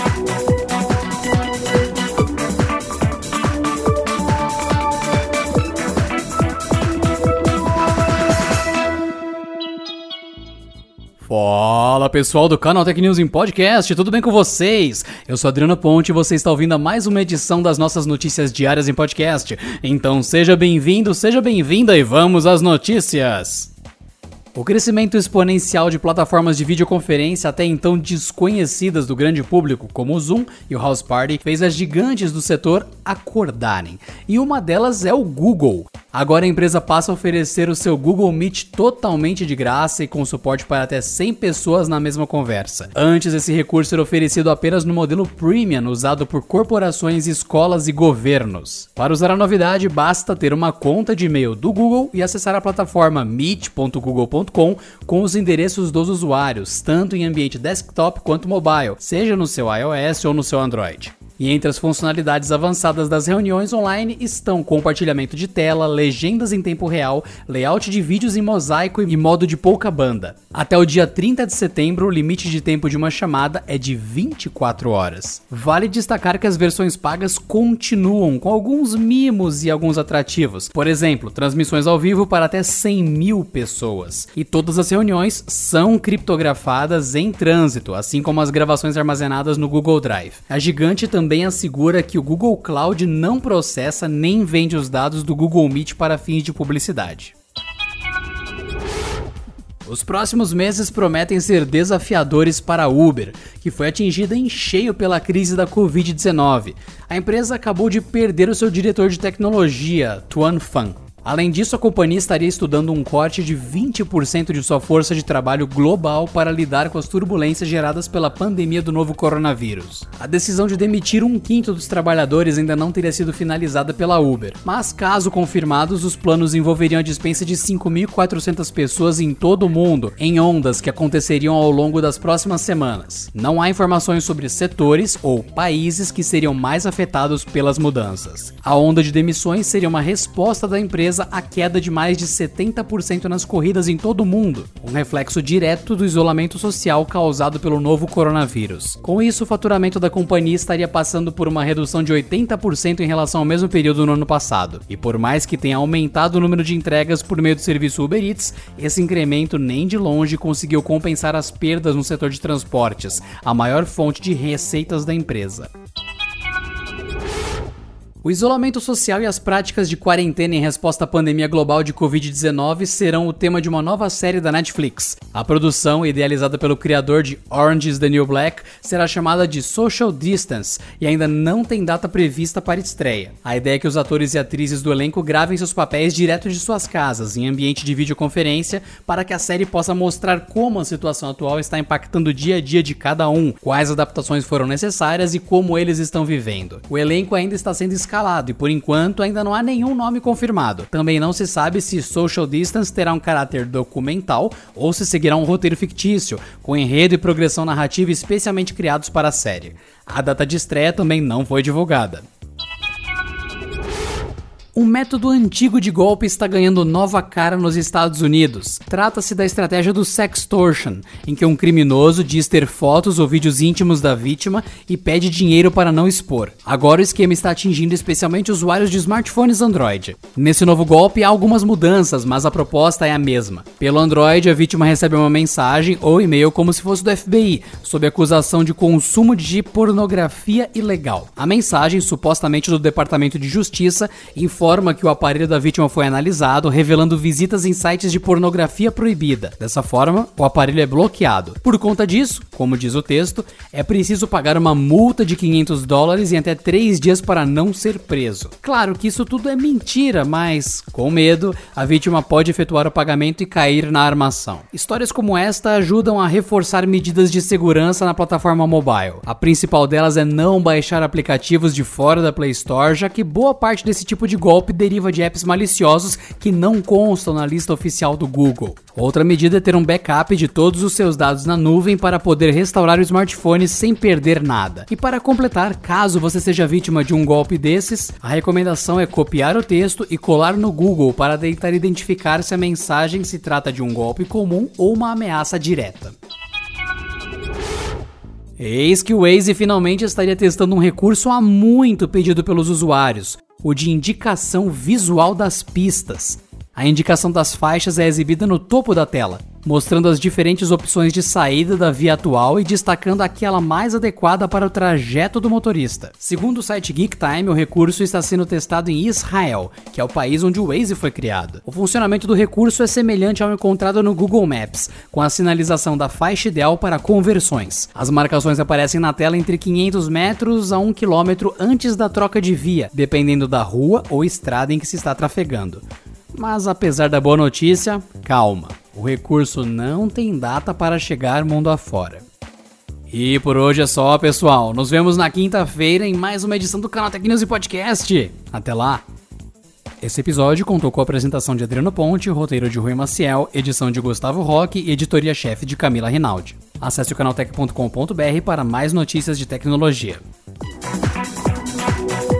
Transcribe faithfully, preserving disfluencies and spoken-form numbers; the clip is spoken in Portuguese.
Fala pessoal do canal Tech News em Podcast, tudo bem com vocês? Eu sou Adriano Ponte e você está ouvindo a mais uma edição das nossas notícias diárias em podcast. Então seja bem-vindo, seja bem-vinda e vamos às notícias! O crescimento exponencial de plataformas de videoconferência até então desconhecidas do grande público, como o Zoom e o House Party, fez as gigantes do setor acordarem. E uma delas é o Google. Agora a empresa passa a oferecer o seu Google Meet totalmente de graça e com suporte para até cem pessoas na mesma conversa. Antes, esse recurso era oferecido apenas no modelo Premium, usado por corporações, escolas e governos. Para usar a novidade, basta ter uma conta de e-mail do Google e acessar a plataforma meet ponto google ponto com com os endereços dos usuários, tanto em ambiente desktop quanto mobile, seja no seu iOS ou no seu Android. E entre as funcionalidades avançadas das reuniões online estão compartilhamento de tela, legendas em tempo real, layout de vídeos em mosaico e modo de pouca banda. Até o dia trinta de setembro, o limite de tempo de uma chamada é de vinte e quatro horas. Vale destacar que as versões pagas continuam com alguns mimos e alguns atrativos. Por exemplo, transmissões ao vivo para até cem mil pessoas. E todas as reuniões são criptografadas em trânsito, assim como as gravações armazenadas no Google Drive. A gigante também Também assegura que o Google Cloud não processa nem vende os dados do Google Meet para fins de publicidade. Os próximos meses prometem ser desafiadores para a Uber, que foi atingida em cheio pela crise da covid dezenove. A empresa acabou de perder o seu diretor de tecnologia, Tuan Pham. Além disso, a companhia estaria estudando um corte de vinte por cento de sua força de trabalho global para lidar com as turbulências geradas pela pandemia do novo coronavírus. A decisão de demitir um quinto dos trabalhadores ainda não teria sido finalizada pela Uber, mas caso confirmados, os planos envolveriam a dispensa de cinco mil e quatrocentas pessoas em todo o mundo, em ondas que aconteceriam ao longo das próximas semanas. Não há informações sobre setores ou países que seriam mais afetados pelas mudanças. A onda de demissões seria uma resposta da empresa a queda de mais de setenta por cento nas corridas em todo o mundo, um reflexo direto do isolamento social causado pelo novo coronavírus. Com isso, o faturamento da companhia estaria passando por uma redução de oitenta por cento em relação ao mesmo período no ano passado. E por mais que tenha aumentado o número de entregas por meio do serviço Uber Eats, esse incremento nem de longe conseguiu compensar as perdas no setor de transportes, a maior fonte de receitas da empresa. O isolamento social e as práticas de quarentena em resposta à pandemia global de covid dezenove serão o tema de uma nova série da Netflix. A produção, idealizada pelo criador de Orange is the New Black, será chamada de Social Distance e ainda não tem data prevista para estreia. A ideia é que os atores e atrizes do elenco gravem seus papéis direto de suas casas, em ambiente de videoconferência, para que a série possa mostrar como a situação atual está impactando o dia a dia de cada um, quais adaptações foram necessárias e como eles estão vivendo. O elenco ainda está sendo escalado e por enquanto ainda não há nenhum nome confirmado. Também não se sabe se Social Distance terá um caráter documental ou se seguirá um roteiro fictício, com enredo e progressão narrativa especialmente criados para a série. A data de estreia também não foi divulgada. Um método antigo de golpe está ganhando nova cara nos Estados Unidos. Trata-se da estratégia do sextortion, em que um criminoso diz ter fotos ou vídeos íntimos da vítima e pede dinheiro para não expor. Agora o esquema está atingindo especialmente usuários de smartphones Android. Nesse novo golpe há algumas mudanças, mas a proposta é a mesma. Pelo Android, a vítima recebe uma mensagem ou e-mail como se fosse do F B I, sob acusação de consumo de pornografia ilegal. A mensagem, supostamente do Departamento de Justiça, informa Informa que o aparelho da vítima foi analisado, revelando visitas em sites de pornografia proibida. Dessa forma, o aparelho é bloqueado. Por conta disso, como diz o texto, é preciso pagar uma multa de quinhentos dólares em até três dias para não ser preso. Claro que isso tudo é mentira, mas, com medo, a vítima pode efetuar o pagamento e cair na armação. Histórias como esta ajudam a reforçar medidas de segurança na plataforma mobile. A principal delas é não baixar aplicativos de fora da Play Store, já que boa parte desse tipo de golpe deriva de apps maliciosos que não constam na lista oficial do Google. Outra medida é ter um backup de todos os seus dados na nuvem para poder restaurar o smartphone sem perder nada. E para completar, caso você seja vítima de um golpe desses, a recomendação é copiar o texto e colar no Google para tentar identificar se a mensagem se trata de um golpe comum ou uma ameaça direta. Eis que o Waze finalmente estaria testando um recurso há muito pedido pelos usuários, o de indicação visual das pistas. A indicação das faixas é exibida no topo da tela, mostrando as diferentes opções de saída da via atual e destacando aquela mais adequada para o trajeto do motorista. Segundo o site Geek Time, o recurso está sendo testado em Israel, que é o país onde o Waze foi criado. O funcionamento do recurso é semelhante ao encontrado no Google Maps, com a sinalização da faixa ideal para conversões. As marcações aparecem na tela entre quinhentos metros a um quilômetro antes da troca de via, dependendo da rua ou estrada em que se está trafegando. Mas apesar da boa notícia, calma, o recurso não tem data para chegar mundo afora. E por hoje é só, pessoal. Nos vemos na quinta-feira em mais uma edição do Canal Tech News e Podcast. Até lá! Esse episódio contou com a apresentação de Adriano Ponte, roteiro de Rui Maciel, edição de Gustavo Roque e editoria-chefe de Camila Rinaldi. Acesse o canaltech ponto com ponto br para mais notícias de tecnologia.